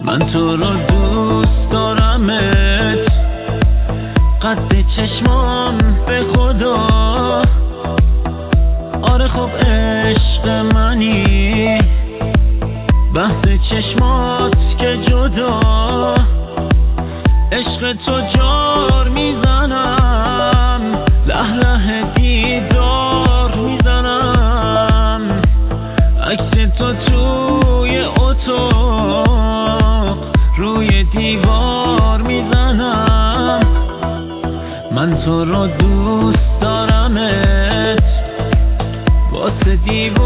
من تو رو دوست دارمت، قد چشمام به خدا. آره خب عشق منی، بحث چشمات که جدا. عشق تو جار میزنم، له له دیدار میزنم. عکس تو توی اتاق روی دیوار میزنم. من تو رو دوست دارمت، واسه دیوار